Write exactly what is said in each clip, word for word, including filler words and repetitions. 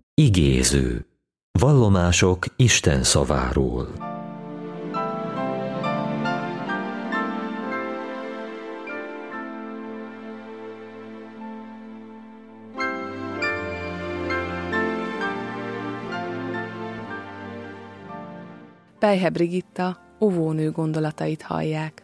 Igéző. Vallomások Isten szaváról. Pelyhe Brigitta óvónő gondolatait hallják.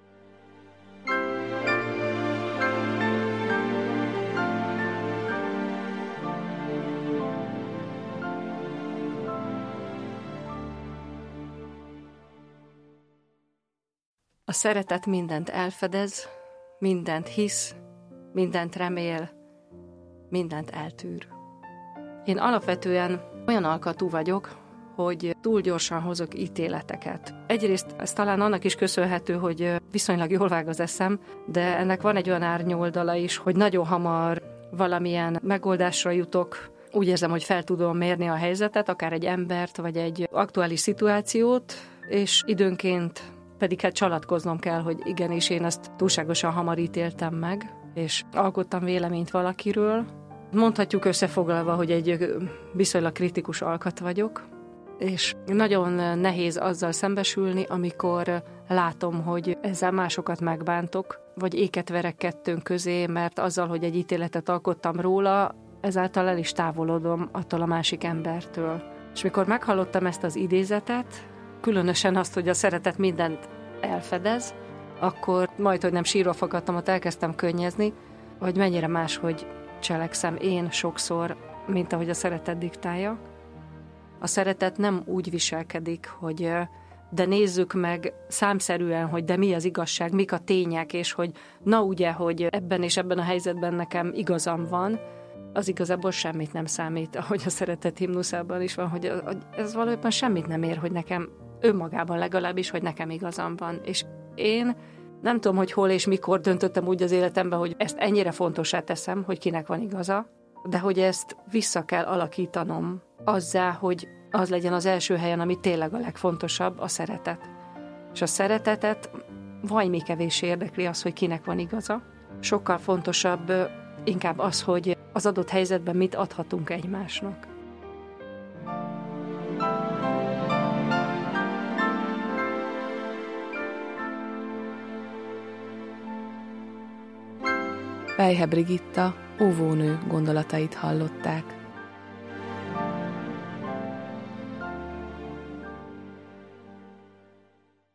A szeretet mindent elfedez, mindent hisz, mindent remél, mindent eltűr. Én alapvetően olyan alkatú vagyok, hogy túl gyorsan hozok ítéleteket. Egyrészt ez talán annak is köszönhető, hogy viszonylag jól vág az eszem, de ennek van egy olyan árnyoldala is, hogy nagyon hamar valamilyen megoldásra jutok. Úgy érzem, hogy fel tudom mérni a helyzetet, akár egy embert, vagy egy aktuális szituációt, és időnként pedig hát csalatkoznom kell, hogy igenis én ezt túlságosan hamar ítéltem meg, és alkottam véleményt valakiről. Mondhatjuk összefoglalva, hogy egy viszonylag kritikus alkat vagyok, és nagyon nehéz azzal szembesülni, amikor látom, hogy ezzel másokat megbántok, vagy éket verek kettőnk közé, mert azzal, hogy egy ítéletet alkottam róla, ezáltal el is távolodom attól a másik embertől. És mikor meghallottam ezt az idézetet, különösen azt, hogy a szeretet mindent elfedez, akkor majd, hogy nem sírva fakadtam, ott elkezdtem könnyezni, hogy mennyire máshogy cselekszem én sokszor, mint ahogy a szeretet diktálja. A szeretet nem úgy viselkedik, hogy de nézzük meg számszerűen, hogy de mi az igazság, mik a tények, és hogy na ugye, hogy ebben és ebben a helyzetben nekem igazam van, az igazából semmit nem számít, ahogy a szeretet himnuszában is van, hogy ez valójában semmit nem ér, hogy nekem önmagában legalábbis, hogy nekem igazam van. És én nem tudom, hogy hol és mikor döntöttem úgy az életemben, hogy ezt ennyire fontossá teszem, hogy kinek van igaza, de hogy ezt vissza kell alakítanom azzá, hogy az legyen az első helyen, ami tényleg a legfontosabb, a szeretet. És a szeretetet vajmi kevés érdekli az, hogy kinek van igaza. Sokkal fontosabb inkább az, hogy az adott helyzetben mit adhatunk egymásnak. Pelyhe Brigitta óvónő gondolatait hallották.